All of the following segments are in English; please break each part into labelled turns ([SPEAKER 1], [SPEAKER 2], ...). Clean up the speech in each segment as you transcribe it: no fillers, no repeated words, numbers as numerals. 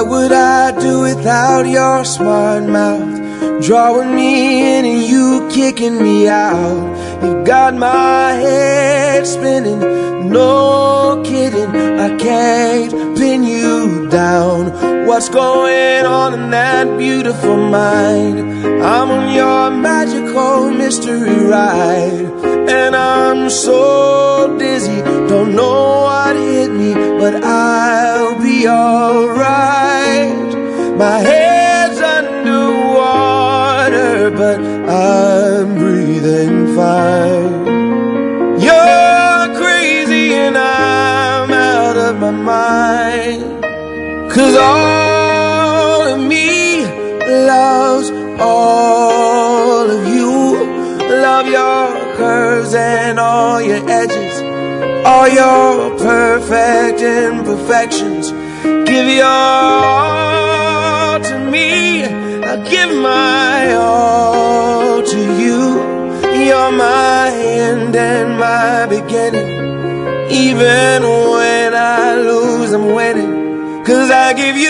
[SPEAKER 1] What would I do without your smart mouth, drawing me in and you kicking me out? You got my head spinning, no kidding, I can't pin you down. What's going on in that beautiful mind? I'm on your magical mystery ride, and I'm so dizzy, don't know what hit me, but I'll be alright. My head's underwater, but I'm breathing fine. You're crazy and I'm out of my mind, 'cause all of me loves all of you. Love your curves and all your edges, all your perfect imperfections. Give your all to me, I'll give my all to you. You're my end and my beginning. Even when I lose, I'm winning, 'cause I give you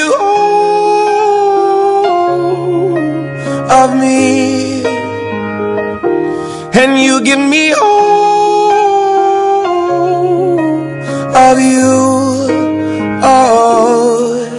[SPEAKER 1] all of me, and you give me all of you. Oh,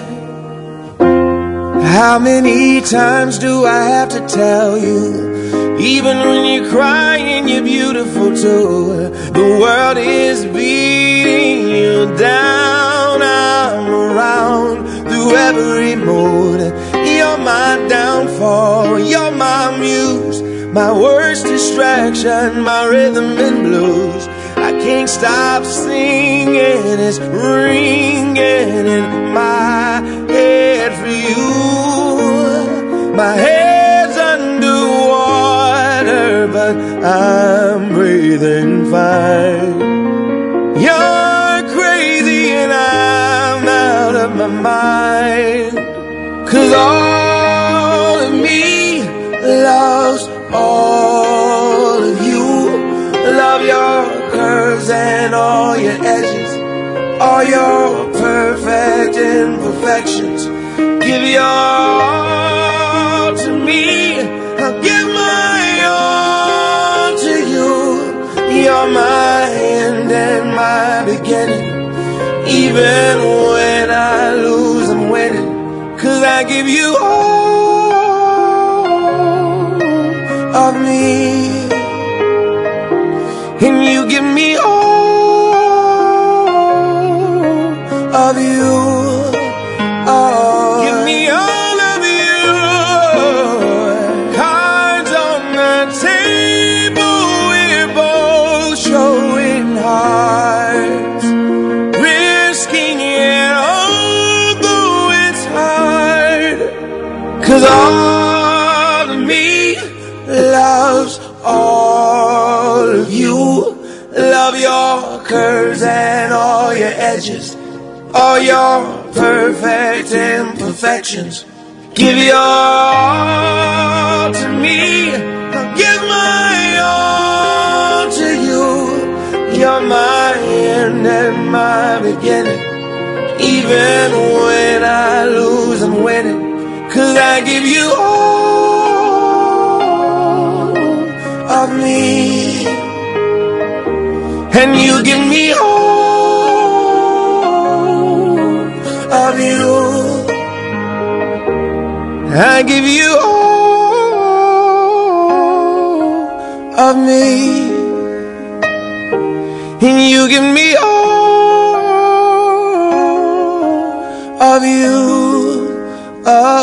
[SPEAKER 1] how many times do I have to tell you? Even when you're crying, you're beautiful too. The world is beating you down. I'm around through every mood. You're my downfall, you're my muse, my worst distraction, my rhythm and blues. I can't stop singing, it's ringing in my head for you. My head's underwater, but I'm breathing fine. You're crazy and I'm out of my mind, 'cause all of me loves all of you. Love your curves and all your edges, all your perfect imperfections. Give your all to me, I'll give my all to you. You're my end and my beginning. Even when I lose, I'm winning, 'cause I give you all of me, and you give me all of you. Oh, give me all of you. Cards on the table, we're both showing hearts, risking it although it's hard, 'cause all of me loves all of you. Love your curves and all your edges, all your perfect imperfections. Give your all to me, I'll give my all to you. You're my end and my beginning. Even when I lose, I'm winning, 'cause I give you all of me, and you give me all of you. I give you all of me, and you give me all of you.